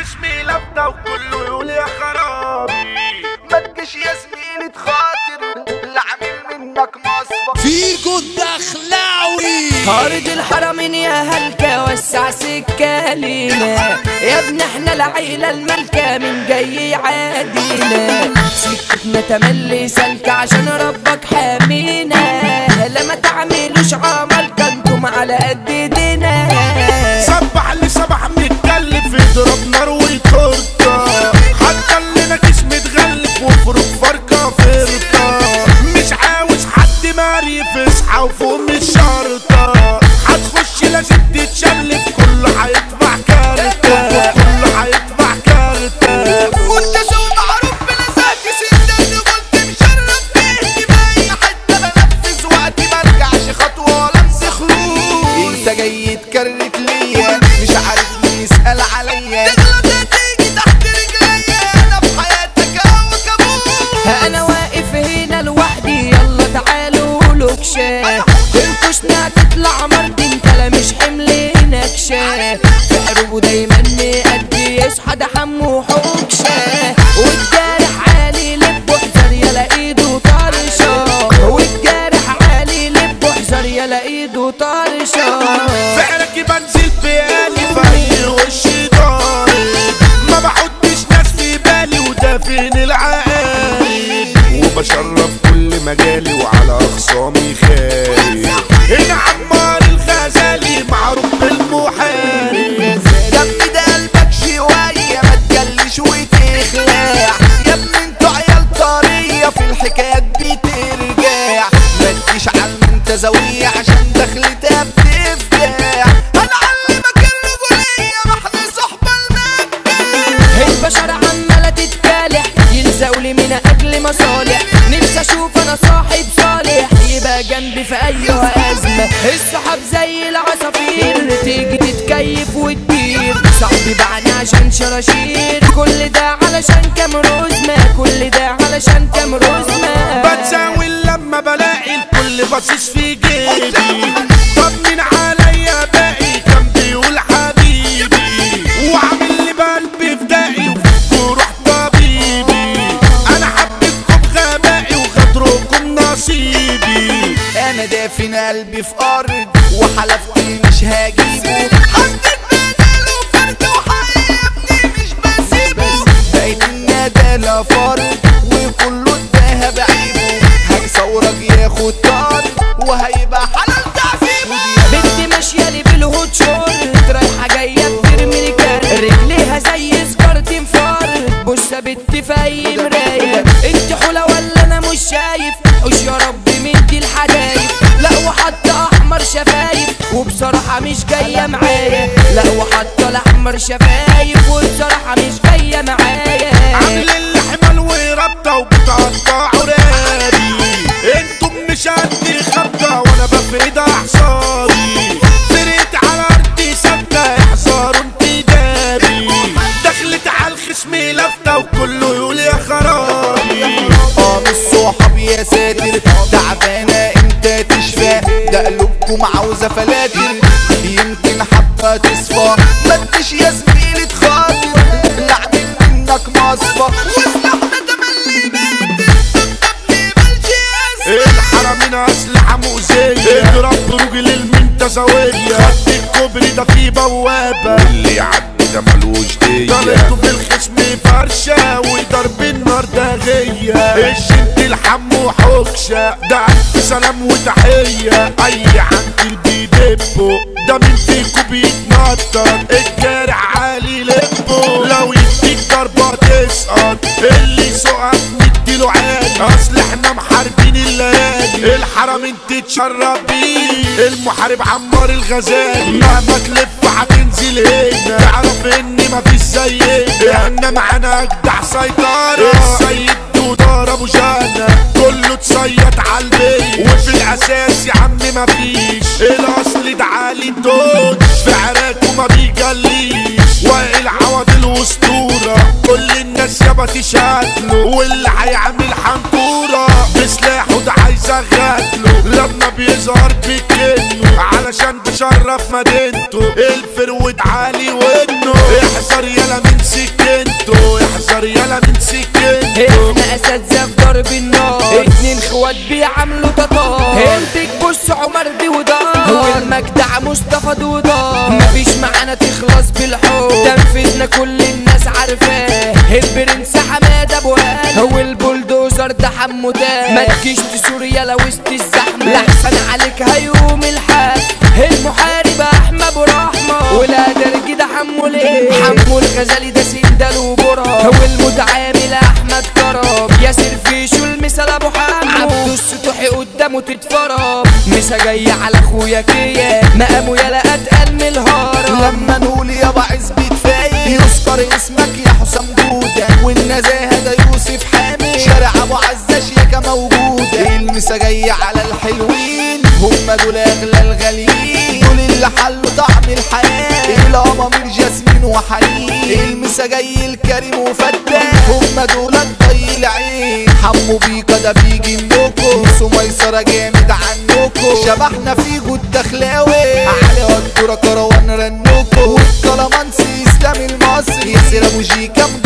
خصمي لفته وكله يقول يا خرابي. ما تجيش يا زميلي تخاطر اللي عامل منك مصفى. فيجو الدخلاوي ارض الحرمين يا هلكة وسع سكة لينا يا ابن احنا العيلة الملكة من جاي يعادينا. سكتنا تملي سلكة عشان ربك حامينا. لما تعملوش عمل كنتم على قد ايدينا. سبح اللي سبح متكلف يضرب نار ويطرطة. حتى اللي جسم متغلف وفرق فرقة فرقة. مش عاوز حد ماري اصحى وفوق مش شرطة. هتخش لازم تتشلف كله هيدفع كارتة. كله هيدفع كارتة. منتشر معروف بلزاك سندني قلت مشرف بيه باي حتى بنفذ وقت ما ارجعش خطوة ولا امسك خلوص. انت جاي تكرت ليا مش عارف مين يسأل عليا. تغلط هتيجي تحت رجليا انا في حياتك هوا كابوس. انا واقف هنا لوحدي يلا تعالوا لوكشة. الكشنا تطلع مرض انت لا مش حمل نكشة. في حروبه دايما مأدي يصحى ده حمو حوكشة. والجارح عالي لبه احذر يلا ايده طرشة. والجارح عالي لبه احذر يلا ايده طرشة. فعلك بنزل بقالي في اي وش ضارب. ما بحطش ناس في بالي وده فين العقارب. وبشرف كل مجالي وعلى اخصامي خايف. هنا عمار الغزالي معروف بالمحارب. دمي ده قلبك شوية ما تجلش وتخلع. يا ابني انتوا عيال طرية في الحكايات بترجع. ما تجيش عالمنتزوية عشان دخلتها بتفجع. هنعلمك الرجولية محل صحبة المجد. البشر عمالة تتكالح يلزقوا لي من اجل مصالح. نفسي اشوف انا صاحب صالح يبقى جنبي في اي ازمة. الصحاب زي العصافير تيجي تتكيف وتطير. صاحبي باعني عشان شراشير كل ده علشان كام رزمة. كل ده علشان كام رزمة. بتساوي لما بلاقي الكل باصص في جيبي. طمن عليا باقي كان بيقول حبيبي. وعامل لي بقلبي فدائي وروح طبيبي. انا حبيتكم غبائي وغدركم نصيبي. انا دافن قلبي في ارض وحلفت مش هجيبه. حطيت بداله فرد وحقيقي ابني مش بسيبه. بقيت الندالة فرد وكله الذهب عيبه. هيصورك ياخد طار وهيبقى حلال تعذيبه. بنت ماشية لي بالهوت شورت رايحة جاية بترمي لي كارت. رجليها زي سكارت انفارت. بص يا بنت في اي مراية انت حولة ولا انا مش شايف. حوش يا رب من دي الحدايف. لا وحاطة احمر شفايف وبصراحة مش جاية معايا. لا وحاطة الاحمر شفايف وبصراحة مش جاية معايا. عامل اللي حمل وربطة وبتقطعوا رابي. انتم مش قد خبطة وانا بفقد احصاري. فرقت على ارضي ثابتة احذروا انتدابي. دخلت على الخصم لفتة وكله يقول يا خرابي. مش صحاب يا ساتر تعبانة انت تشفى. ده قلوبكم عاوزة فلاتر يمكن حبة تصفى. ما تجيش يا زميلي تخاطر اللي عامل منك مصفى. وسلاحنا تملي باتر الحرمين اسلحة مؤذية. اضرب برجل المنتزوية. خد الكوبري ده فيه بوابة واللي يعدي ده ملوش دية. طلعته في الخصم فرشة وضرب النار ده غية. الشنت الحمو حكشة ده ألف سلام وتحية. أي عند بيدبه ده من فيكو بيتنطر. الجارح عالي لبه لو يديك ضربة تسقط. اللي سقط نديله عالي. أصل احنا محاربين الليالي. الحرمين تتشرب بيه. المحارب عمار الغزالي. مهما تلف هتنزل هنا. تعرف اني مفيش زينا. احنا معانا اجدع سيطرة. السيد دودار ابو جانا كله تصيد عالبيت. وفي الاساس يا عم مفيش. الاصل ده عالي الدود في عراك وما بيجليش. وائل عوض الاسطورة كل الناس يابا تشهدله. واللي هيعمل حنطورة بسلاحه ده عايز اغادله. لما بيظهر بكنه علشان عشان بشرف مدينته الفرود عالي ودنه احذر يلا من سكنته احذر يلا من سكنته احنا اساتذة في ضرب النار 2 اخوات بيعملوا تطار البيك بص عمر دي ودار والمجدع مصطفى دودار مفيش معانا تخلص بالحب تنفذنا كل الناس عارفاه البرنس حماد ابو هاني والبولدوزر ده حمو تاني ما تجيش تسور يلا وسط الزحمه لحسن عليك هيقوم الحاج المحارب احمد ابو رحمه والادرج ده حمو ليه حمو الغزالي ده سندل وبرا والمتعامل احمد كرم ياسر فيشو المثال ابو حمو عبدو السطوحي قدامه تتفرج مسا جاي على اخويا كيا مقامه يلا اتقل من الهرم لما نقول يابا عزبي كفايه يذكر اسمك يا حسام جوده والنزاهه ده يوسف حامد شارع ابو عزاش ياكا موجوده المسا جاي على الحلوين هم دول اغلى الغاليين دول اللي حلوا طعم الحياه الامامير جاسمين وحنين المسا جاي الكريم وفتاح هم دول الضي العين حمو بيكا ده بيجي منكم سميسره جامد عنكم شبحنا في جود دخلاوي علي قدره كروان رنكم والكلامانسي اسلام المصري ياسر ابو جيكا